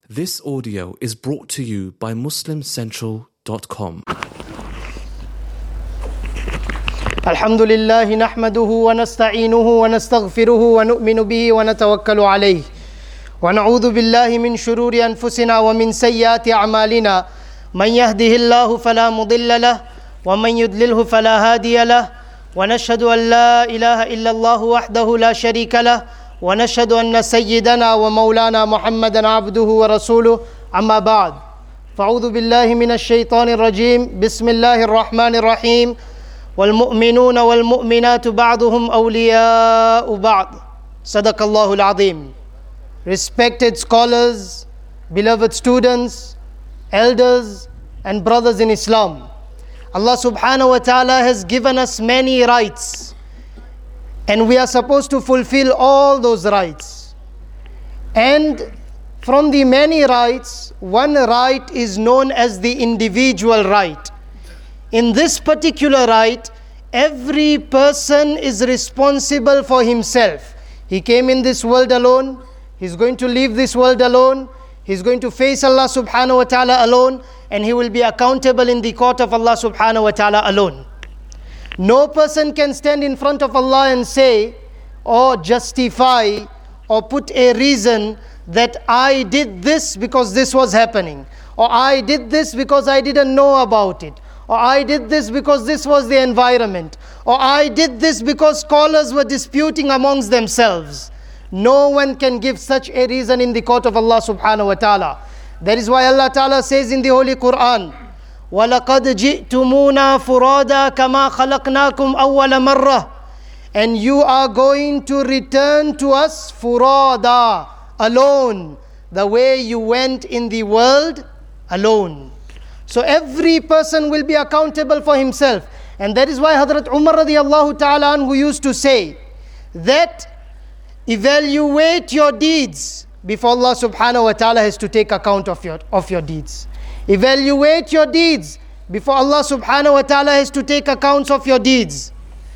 This audio is brought to you by MuslimCentral.com. الحمد لله نحمده ونستعينه ونستغفره ونؤمن به ونتوكل عليه ونعوذ بالله من شرور أنفسنا ومن سيئات أعمالنا من يهده الله فلا مضل له ومن يضلله فلا هادي له ونشهد أن لا إله إلا الله وحده لا شريك له ونشهد أن سيدنا ومولانا محمدا عبده ورسوله أما بعد فأعوذ بالله من الشيطان الرجيم بسم الله الرحمن الرحيم والمؤمنون والمؤمنات بعضهم أولياء بعض صدق الله العظيم. Respected scholars, beloved students, elders and brothers in Islam, Allah subhanahu wa ta'ala has given us many rights and we are supposed to fulfill all those rights. And from the many rights, one right is known as the individual right. In this particular right, every person is responsible for himself. He came in this world alone, he's going to leave this world alone, he's going to face Allah subhanahu wa ta'ala alone, and he will be accountable in the court of Allah subhanahu wa ta'ala alone. No person can stand in front of Allah and say or justify or put a reason that I did this because this was happening, or I did this because I didn't know about it, or I did this because this was the environment, or I did this because scholars were disputing amongst themselves. No one can give such a reason in the court of Allah subhanahu wa ta'ala. That is why Allah ta'ala says in the Holy Quran, وَلَقَدْ جِئْتُمُونَا فُرَادًا كَمَا خَلَقْنَاكُمْ أَوَّلَ مَرَّةٍ. And you are going to return to us furada, alone, the way you went in the world alone. So every person will be accountable for himself. And that is why Hazrat Umar radiallahu ta'ala anhu used to say that evaluate your deeds before Allah subhanahu wa ta'ala has to take account of your deeds. Evaluate your deeds before Allah subhanahu wa ta'ala has to take accounts of your deeds.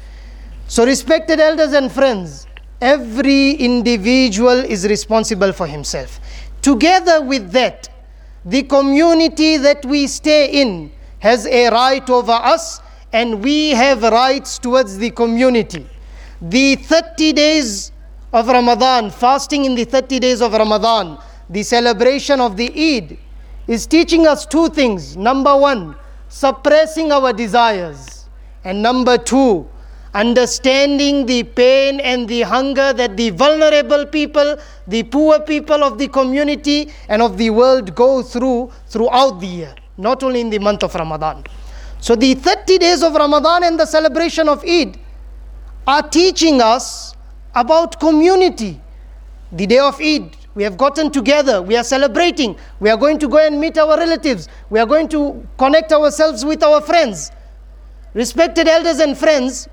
So respected elders and friends, every individual is responsible for himself. Together with that, the community that we stay in has a right over us, and we have rights towards the community. The 30 days of Ramadan, fasting in the 30 days of Ramadan, the celebration of the Eid, is teaching us two things. Number one, suppressing our desires. And number two, understanding the pain and the hunger that the vulnerable people, the poor people of the community and of the world go throughout the year, not only in the month of Ramadan. So the 30 days of Ramadan and the celebration of Eid are teaching us about community. The day of Eid, we have gotten together, we are celebrating, we are going to go and meet our relatives, we are going to connect ourselves with our friends. Respected elders and friends,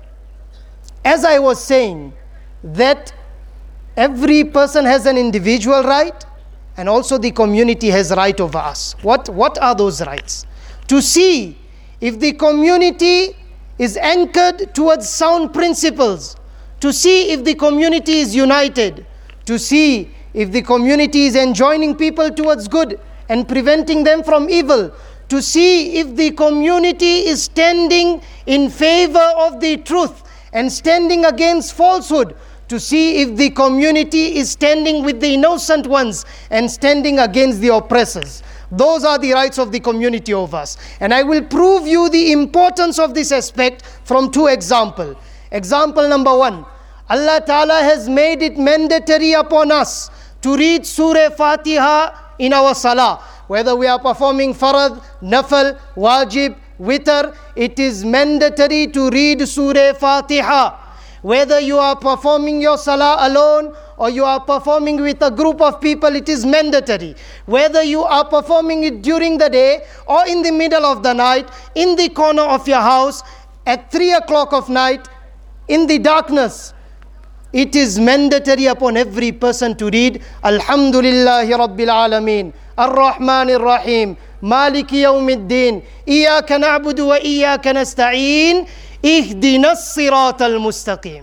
as I was saying, that every person has an individual right, and also the community has right over us. What are those rights? To see if the community is anchored towards sound principles, to see if the community is united, to see if the community is enjoining people towards good and preventing them from evil, to see if the community is standing in favor of the truth and standing against falsehood, to see if the community is standing with the innocent ones and standing against the oppressors. Those are the rights of the community of us. And I will prove you the importance of this aspect from two examples. Example number one, Allah Ta'ala has made it mandatory upon us to read Surah Fatiha in our salah. Whether we are performing farad, nafal, wajib, witr, it is mandatory to read Surah Fatiha. Whether you are performing your salah alone or you are performing with a group of people, it is mandatory. Whether you are performing it during the day or in the middle of the night, in the corner of your house, at 3 o'clock of night, in the darkness, it is mandatory upon every person to read Alhamdulillahi Rabbil Alameen, Ar-Rahman Ar-Rahim, Maliki Yawmiddin, Iyaka na'budu wa iyaka nasta'een, Ihdina as-sirata al-mustaqim.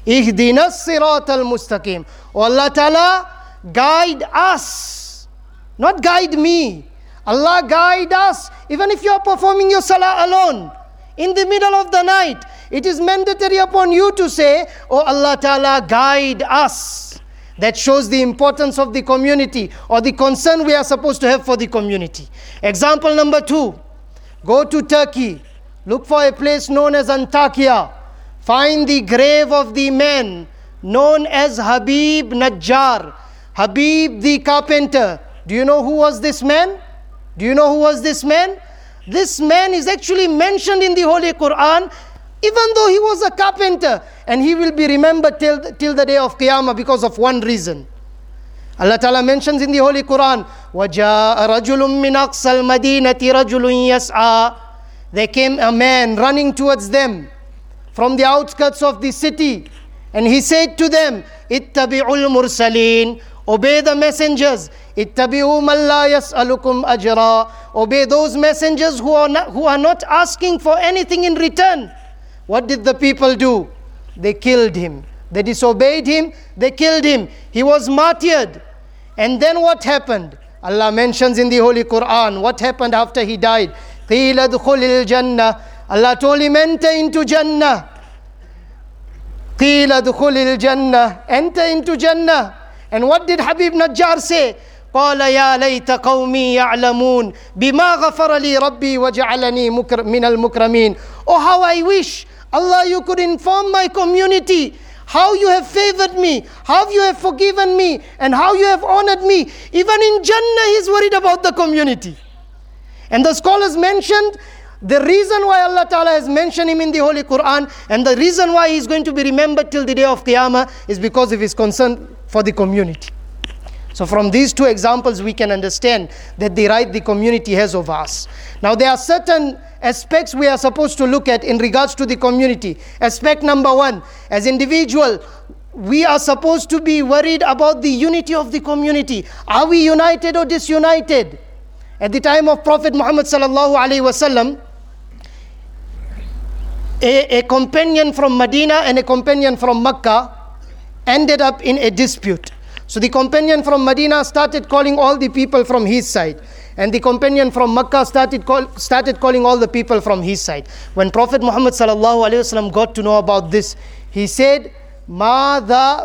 Ihdina as-sirata al-mustaqim. O Allah Ta'ala, guide us not guide me. Allah guide us. Even if you are performing your salah alone, in the middle of the night, it is mandatory upon you to say, "Oh Allah Ta'ala, guide us." That shows the importance of the community, or the concern we are supposed to have for the community. Example number 2. Go to Turkey. Look for a place known as Antakya. Find the grave of the man known as Habib Najjar. Habib the carpenter. Do you know who was this man? Do you know who was this man? This man is actually mentioned in the Holy Quran, even though he was a carpenter. And he will be remembered till the day of Qiyamah because of one reason. Allah Ta'ala mentions in the Holy Quran, وَجَاءَ رَجُلٌ مِّنْ أَقْصَى الْمَدِينَةِ رَجُلٌ يَسْعَى. There came a man running towards them from the outskirts of the city. And he said to them, اتَّبِعُوا الْمُرْسَلِينَ. Obey the messengers. اتَّبِعُوا مَنْ لَا يَسْأَلُكُمْ أَجْرًا. Obey those messengers who are not asking for anything in return. What did the people do? They killed him. They disobeyed him. They killed him. He was martyred. And then what happened? Allah mentions in the Holy Quran what happened after he died. قِيلَ ادْخُلِ الْجَنَّةِ. Allah told him, enter into Jannah. قِيلَ ادْخُلِ الْجَنَّةِ. Enter into Jannah. And what did Habib Najjar say? قال يا ليت قومي يعلمون بما غفر لي ربي وجعلني من المكرمين. Oh, how I wish, Allah, you could inform my community how you have favored me, how you have forgiven me, and how you have honored me. Even in Jannah, he's worried about the community. And the scholars mentioned the reason why Allah Ta'ala has mentioned him in the Holy Quran, and the reason why he's going to be remembered till the day of Qiyamah is because of his concern for the community. So from these two examples, we can understand that the right the community has over us. Now there are certain aspects we are supposed to look at in regards to the community. Aspect number 1, as individual, we are supposed to be worried about the unity of the community. Are we united or disunited? At the time of Prophet Muhammad sallallahu alaihi wasallam, a companion from Medina and a companion from Mecca ended up in a dispute. So the companion from Medina started calling all the people from his side, and the companion from Mecca started calling all the people from his side. When Prophet Muhammad sallallahu alaihi wasallam got to know about this, he said, "Mada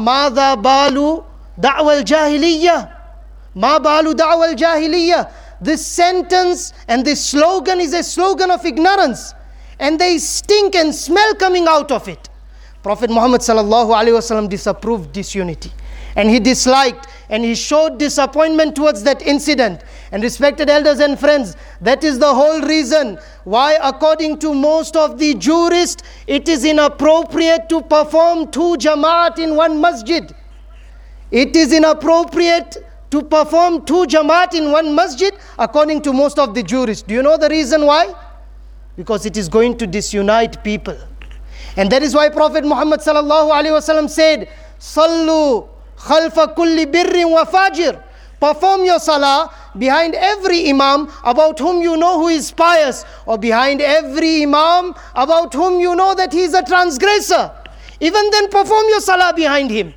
balu da'wal jahiliyyah? Ma balu da'wal jahiliyyah?" This sentence and this slogan is a slogan of ignorance, and they stink and smell coming out of it. Prophet Muhammad sallallahu alaihi wasallam disapproved disunity, and he disliked and he showed disappointment towards that incident. And respected elders and friends, that is the whole reason why, according to most of the jurists, it is inappropriate to perform 2 Jamaat in one masjid. It is inappropriate to perform 2 Jamaat in one masjid, according to most of the jurists. Do you know the reason why? Because it is going to disunite people. And that is why Prophet Muhammad sallallahu alaihi wasallam said, "Sallu khalfa kulli birrin wa fajir." Perform your salah behind every imam about whom you know who is pious, or behind every imam about whom you know that he is a transgressor. Even then, perform your salah behind him.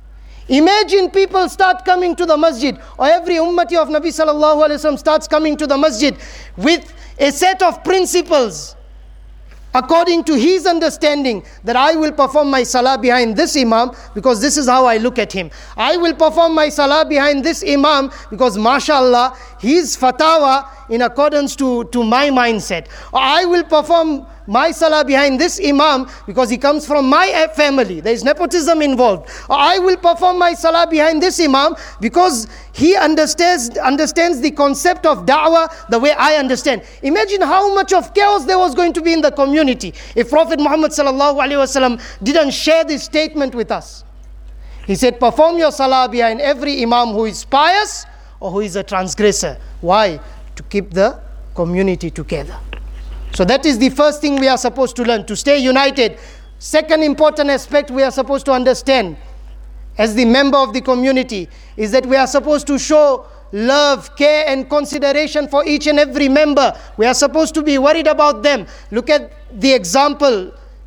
Imagine people start coming to the masjid, or every ummati of Nabi sallallahu alaihi wasallam starts coming to the masjid with a set of principles according to his understanding, that I will perform my salah behind this imam because this is how I look at him. I will perform my salah behind this imam because mashallah, his fatwa in accordance to my mindset. Or I will perform my salah behind this imam because he comes from my family. There is nepotism involved. Or I will perform my salah behind this imam because he understands the concept of da'wah the way I understand. Imagine how much of chaos there was going to be in the community if Prophet Muhammad sallallahu alaihi wasallam didn't share this statement with us. He said, perform your salah behind every imam who is pious or who is a transgressor. Why? To keep the community together. So that is the first thing we are supposed to learn, to stay united. Second important aspect we are supposed to understand as the member of the community is that we are supposed to show love, care and consideration for each and every member. We are supposed to be worried about them. Look at the example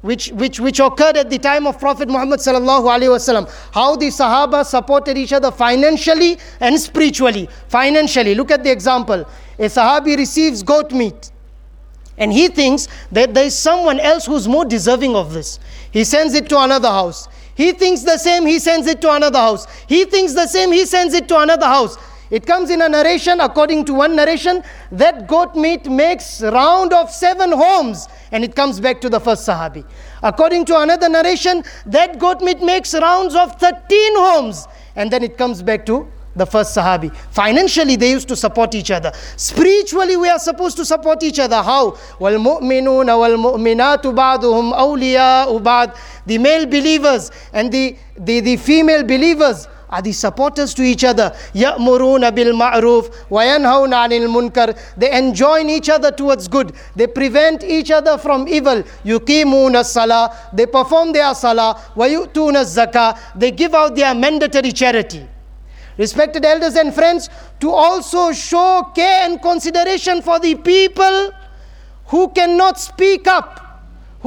which occurred at the time of Prophet Muhammad sallallahu alaihi wasallam. How the Sahaba supported each other financially and spiritually. Financially, look at the example. A Sahabi receives goat meat, and he thinks that there is someone else who's more deserving of this. He sends it to another house. He thinks the same, he sends it to another house. He thinks the same, he sends it to another house. It comes in a narration, according to one narration, that goat meat makes round of 7 homes, and it comes back to the first Sahabi. According to another narration, that goat meat makes rounds of 13 homes, and then it comes back to the first Sahabi. Financially, they used to support each other. Spiritually, we are supposed to support each other. How? وَالْمُؤْمِنُونَ وَالْمُؤْمِنَاتُ بَعْضُهُمْ أَوْلِيَاءُ بَعْضٍ. The male believers and the female believers are the supporters to each other. يَأْمُرُونَ بِالْمَعْرُوفِ وَيَنْهَوْنَ عَنِ الْمُنْكَرِ. They enjoin each other towards good. They prevent each other from evil. يُقِيمُونَ الصَّلَاةِ. They perform their salah. وَيُؤْتُونَ الزَّكَاةِ. They give out their mandatory charity. Respected elders and friends, to also show care and consideration for the people who cannot speak up,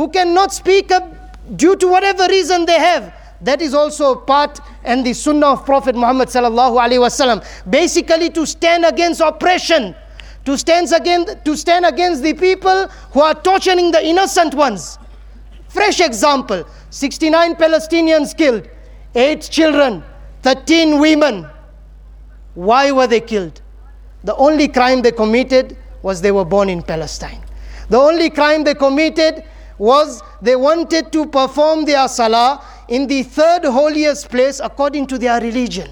due to whatever reason they have. That is also part and the sunnah of Prophet Muhammad sallallahu alaihi wasallam. Basically, to stand against oppression, to stand against the people who are torturing the innocent ones. Fresh example: 69 Palestinians killed, 8 children, 13 women. Why were they killed? The only crime they committed was they were born in Palestine. The only crime they committed was they wanted to perform their salah in the 3rd holiest place according to their religion.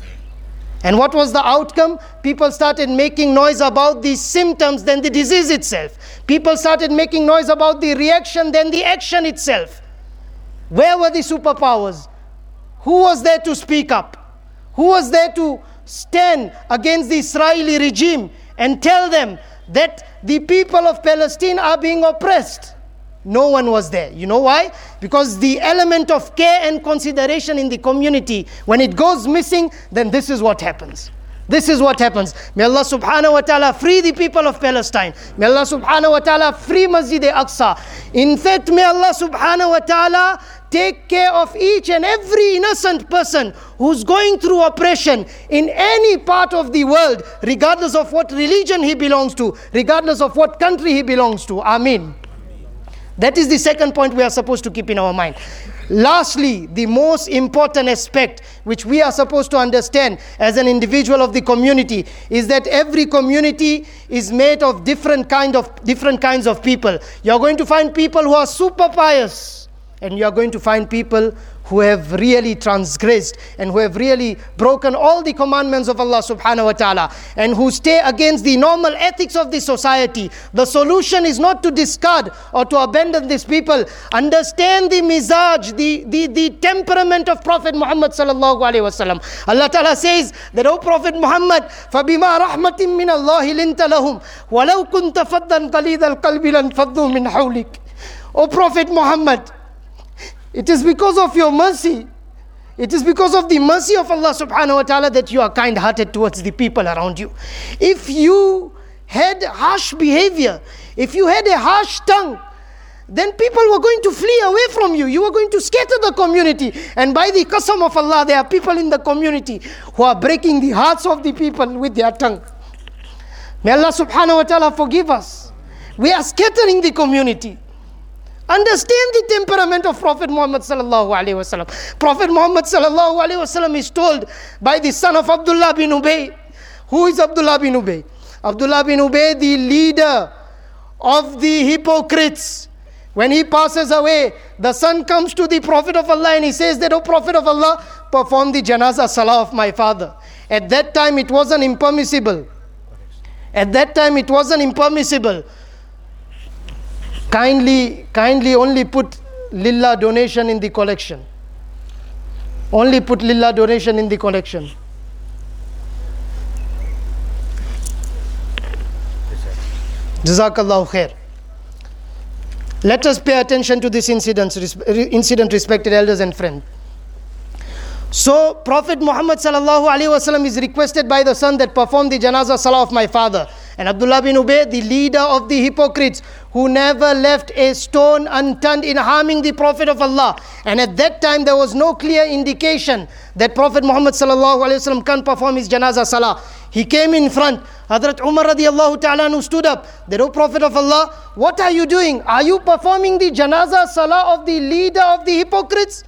And what was the outcome? People started making noise about the symptoms than the disease itself. People started making noise about the reaction than the action itself. Where were the superpowers? Who was there to speak up? Who was there to stand against the Israeli regime and tell them that the people of Palestine are being oppressed? No one was there. You know why? Because the element of care and consideration in the community, when it goes missing, then this is what happens. This is what happens. May Allah subhanahu wa ta'ala free the people of Palestine. May Allah subhanahu wa ta'ala free Masjid al-Aqsa. In fact, may Allah subhanahu wa ta'ala take care of each and every innocent person who's going through oppression in any part of the world, regardless of what religion he belongs to, regardless of what country he belongs to. Ameen. That is the second point we are supposed to keep in our mind. Lastly, the most important aspect which we are supposed to understand as an individual of the community is that every community is made of different kinds of people. You are going to find people who are super pious, and you are going to find people who have really transgressed and who have really broken all the commandments of Allah subhanahu wa ta'ala, and who stay against the normal ethics of the society. The solution is not to discard or to abandon these people. Understand the mizaj, the temperament of Prophet Muhammad sallallahu alaihi wasallam. Allah ta'ala says that, O Prophet Muhammad, فَبِمَا رَحْمَةٍ مِّنَ اللَّهِ لِنْتَ لَهُمْ وَلَوْ كُنْتَ فَضًّا غَلِيظَ الْقَلْبِ لَانْفَضُّوا مِنْ حَوْلِكَ. O Prophet Muhammad, it is because of your mercy, it is because of the mercy of Allah subhanahu wa ta'ala that you are kind-hearted towards the people around you. If you had harsh behavior, if you had a harsh tongue, then people were going to flee away from you. You were going to scatter the community. And by the qasam of Allah, there are people in the community who are breaking the hearts of the people with their tongue. May Allah subhanahu wa ta'ala forgive us. We are scattering the community. Understand the temperament of Prophet Muhammad sallallahu alaihi wasallam. Prophet Muhammad sallallahu alaihi wasallam is told by the son of Abdullah bin Ubay. Who is Abdullah bin Ubay? Abdullah bin Ubay, the leader of the hypocrites. When he passes away, the son comes to the Prophet of Allah and he says that, O Prophet of Allah, perform the janazah salah of my father. At that time it wasn't impermissible. Kindly only put lillah donation in the collection. Only put lillah donation in the collection. Jazakallahu khair. Let us pay attention to this incident, respected elders and friends. So Prophet Muhammad sallallahu alaihi wasallam is requested by the son that perform the janazah salah of my father. And Abdullah bin Ubay, the leader of the hypocrites, who never left a stone unturned in harming the Prophet of Allah. And at that time there was no clear indication that Prophet Muhammad sallallahu alaihi wasallam can't perform his janazah salah. He came in front. Hazrat Umar radiallahu ta'ala anhu stood up. The O Prophet of Allah, what are you doing? Are you performing the janazah salah of the leader of the hypocrites?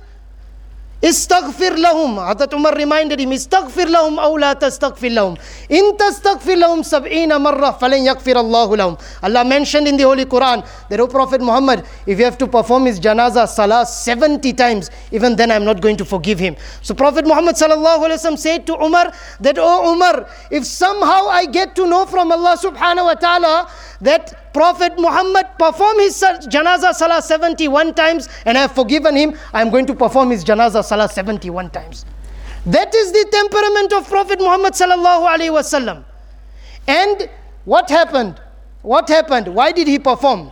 Istaghfir lahum. Hazrat Umar reminded him, Istaghfir lahum aw la tastaghfir lahum. In tastaghfir lahum sab'ina marra falan yaghfir Allahu lahum. Allah mentioned in the Holy Quran that, O Prophet Muhammad, if you have to perform his janazah salah 70 times, even then I'm not going to forgive him. So Prophet Muhammad sallallahu alaihi wasallam said to Umar that, O Umar, if somehow I get to know from Allah subhanahu wa ta'ala that Prophet Muhammad performed his janazah salah 71 times and I have forgiven him, I am going to perform his janazah salah 71 times. That is the temperament of Prophet Muhammad sallallahu alaihi wasallam. And what happened? What happened? Why did he perform?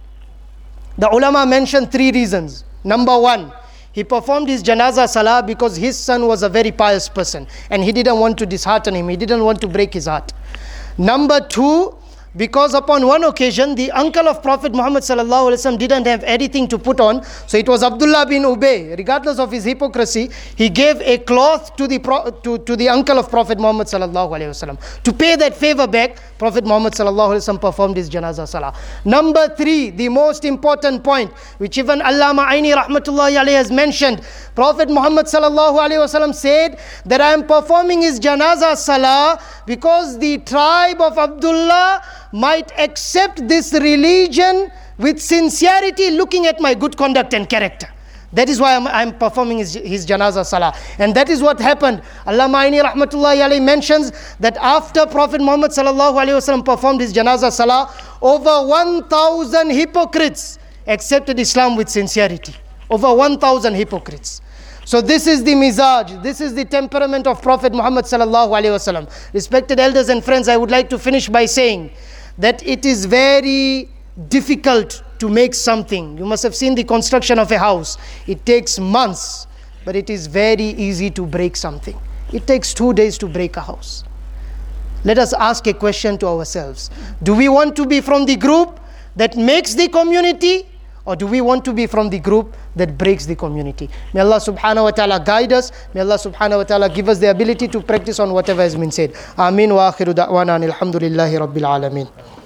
The ulama mentioned 3 reasons. Number 1, he performed his janazah salah because his son was a very pious person and he didn't want to dishearten him. He didn't want to break his heart. Number 2, because upon one occasion, the uncle of Prophet Muhammad sallallahu alaihi wasallam didn't have anything to put on. So it was Abdullah bin Ubay. Regardless of his hypocrisy, he gave a cloth to the uncle of Prophet Muhammad sallallahu alaihi wasallam. To pay that favor back, Prophet Muhammad sallallahu alaihi wasallam performed his janazah salah. Number 3, the most important point, which even Allama Aini rahmatullahi alayhi has mentioned. Prophet Muhammad sallallahu alaihi wasallam said that I am performing his janazah salah because the tribe of Abdullah might accept this religion with sincerity, looking at my good conduct and character. That is why I'm performing his janazah salah. And that is what happened. Allama Aini rahmatullahi alayhi mentions that after Prophet Muhammad sallallahu alaihi wasallam performed his janazah salah, over 1,000 hypocrites accepted Islam with sincerity. Over 1,000 hypocrites. So this is the mizaj, this is the temperament of Prophet Muhammad sallallahu alaihi wasallam. Respected elders and friends, I would like to finish by saying that it is very difficult to make something. You must have seen the construction of a house. It takes months, but it is very easy to break something. It takes 2 days to break a house. Let us ask a question to ourselves. Do we want to be from the group that makes the community, or do we want to be from the group that breaks the community? May Allah subhanahu wa ta'ala guide us. May Allah subhanahu wa ta'ala give us the ability to practice on whatever has been said. Ameen wa akhiru da'wana alhamdulillahi rabbil alameen.